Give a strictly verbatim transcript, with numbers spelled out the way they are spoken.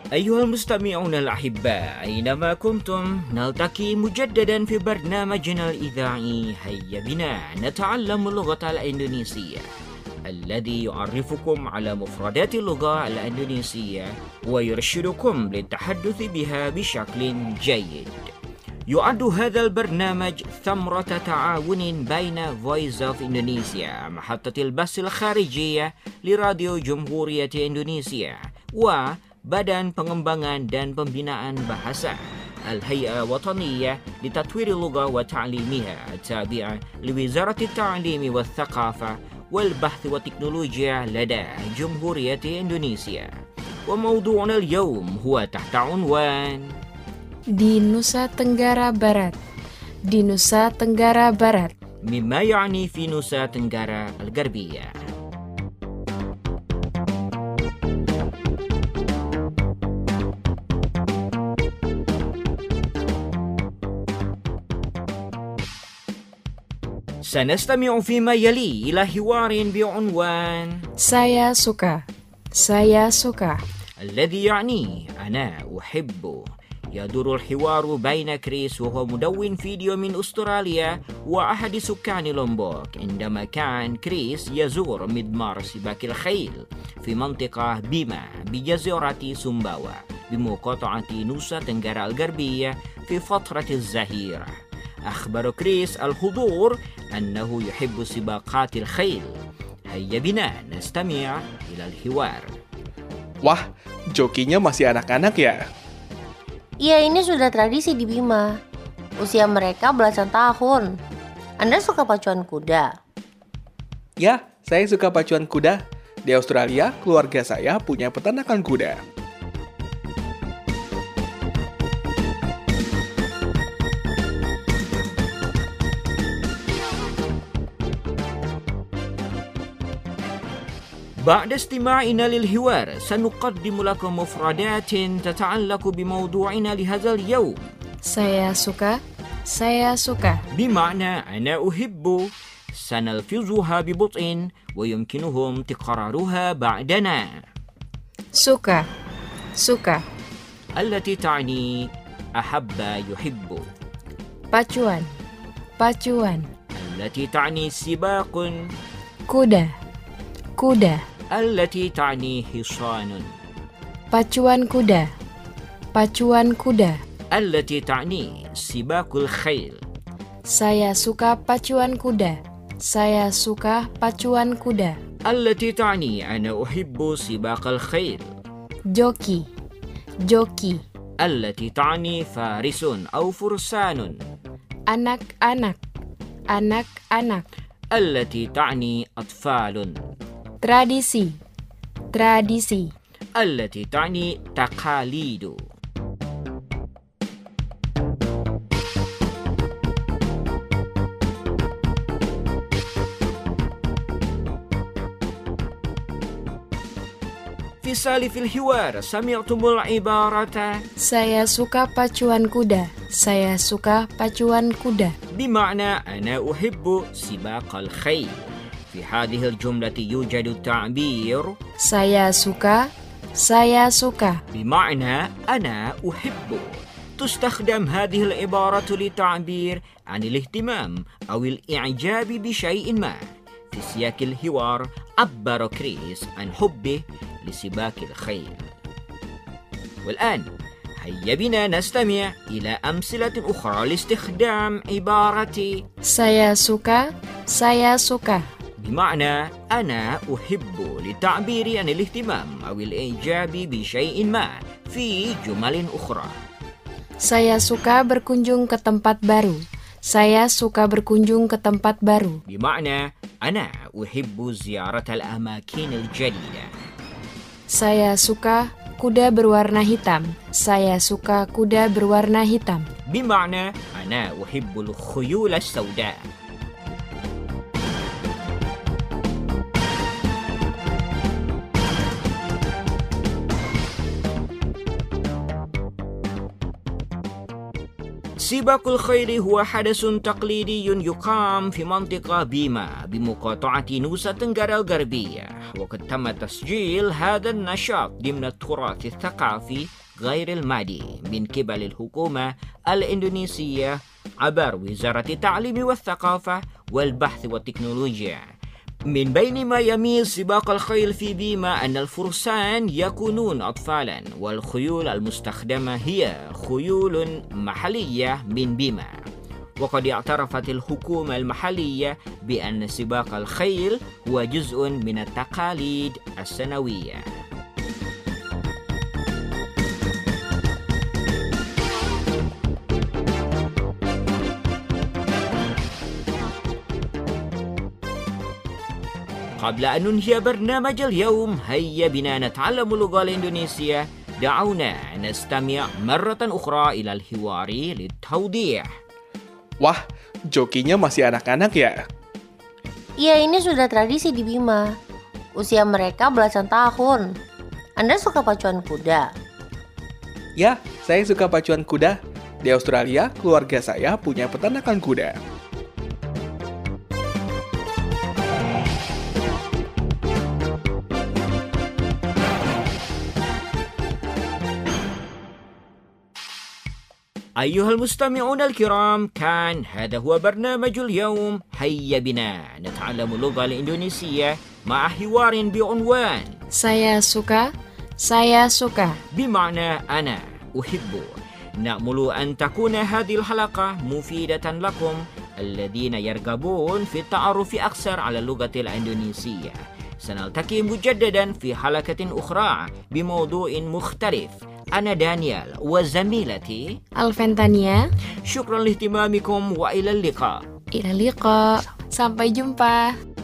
أيها المستمعون الأحباء، أينما كنتم نلتقي مجددا في برنامجنا الإذاعي هيا بنا نتعلم اللغة الإندونيسية، الذي يعرفكم على مفردات اللغة الإندونيسية ويرشدكم للتحدث بها بشكل جيد. يعد هذا البرنامج ثمرة تعاون بين Voice of Indonesia محطة البث الخارجية لراديو جمهورية إندونيسيا وبدن Pengembangan dan Pembinaan Bahasa الهيئة الوطنية لتطوير اللغة وتعليمها التابعة لوزارة التعليم والثقافة والبحث والتكنولوجيا لدى جمهورية إندونيسيا. وموضوعنا اليوم هو تحت عنوان di Nusa Tenggara Barat. Di Nusa Tenggara Barat. مما يعني في نوسا تنغارا الغربية. سنستمع فيما يلي إلى حوار بعنوان Saya suka. Saya suka. الذي يعني أنا أحب. يدور الحوار بين كريس وهو مدون فيديو من أستراليا وأحد سكان لومبوك عندما كان كريس يزور مضمار سباق الخيل في منطقة بيما بجزيرة سومباوا بمقاطعة نوسا تنغارا الغربية في فترة الظهيرة. أخبر كريس الحضور أنه يحب سباقات الخيل. هيا بنا نستمع إلى الحوار. Wah, jokinya masih anak-anak ya? Iya, ini sudah tradisi di Bima. Usia mereka belasan tahun. Anda suka pacuan kuda? Ya, saya suka pacuan kuda. Di Australia, keluarga saya punya peternakan kuda. بعد استماعنا للحوار سنقدم لكم مفردات تتعلق بموضوعنا لهذا اليوم. Saya suka. Saya suka. بمعنى أنا أحب. سنلفظها ببطء ويمكنهم تكرارها بعدنا. Suka. Suka. التي تعني أحب يحب. Pacuan. Pacuan. التي تعني سباق. Kuda. Kuda. التي تعني حصان. Pacuan kuda. Pacuan kuda. التي تعني سباق الخيل. Saya suka pacuan kuda. Saya suka pacuan kuda. التي تعني أنا أحب سباق الخيل. Joki. Joki. التي تعني فارس أو فرسان. Anak-anak. Anak-anak. التي تعني أطفال. Tradisi. Tradisi. التي تعني تقاليد. في سالف الحوار سمعتم العبارة Saya suka pacuan kuda. Saya suka pacuan kuda. بمعنى أنا أحب سباق الخيل. في هذه الجملة يوجد التعبير Saya suka. Saya suka. بمعنى أنا أحب. تستخدم هذه العبارة للتعبير عن الاهتمام أو الإعجاب بشيء ما. في سياق الحوار عبر كريس عن حبه لسباق الخيل. والآن هيا بنا نستمع إلى أمثلة أخرى لاستخدام عبارة Saya suka. Saya suka. بمعنى أنا أحب للتعبير عن الاهتمام أو الإعجاب بشيء ما في جمل أخرى. Saya suka berkunjung ke tempat baru. Saya suka berkunjung ke tempat baru. بمعنى أنا أحب زيارة الأماكن الجديدة. Saya suka kuda berwarna hitam. Saya suka kuda berwarna hitam. بمعنى أنا أحب الخيول السوداء. سباق الخيل هو حدث تقليدي يقام في منطقة بيما بمقاطعة نوسا تنغرا الغربية، وقد تم تسجيل هذا النشاط ضمن التراث الثقافي غير المادي من قبل الحكومة الإندونيسية عبر وزارة التعليم والثقافة والبحث والتكنولوجيا. من بين ما يميز سباق الخيل في بيما أن الفرسان يكونون أطفالا، والخيول المستخدمة هي خيول محلية من بيما. وقد اعترفت الحكومة المحلية بأن سباق الخيل هو جزء من التقاليد السنوية. قبل أن ننهي برنامج اليوم، هيا بنا نتعلم اللغة الإندونيسية. دعونا نستمع مرة أخرى إلى الحوار للتوضيح. Wah, jokinya masih anak-anak ya? Iya, ini sudah tradisi di Bima. Usia mereka belasan tahun. Anda suka pacuan kuda? Ya, saya suka pacuan kuda. Di Australia, keluarga saya punya peternakan kuda. أيها المستمعون الكرام، كان هذا هو برنامج اليوم. هيا بنا نتعلم اللغة الإندونيسية مع حوار بعنوان Saya suka, saya suka. بمعنى أنا أحب. نأمل أن تكون هذه الحلقة مفيدة لكم الذين يرغبون في التعرف أكثر على اللغة الإندونيسية. سنلتقي مجددا في حلقة أخرى بموضوع مختلف. أنا دانيال وزميلتي Alventania, شكرا لاهتمامكم وإلى اللقاء. ila liqa. Sampai jumpa.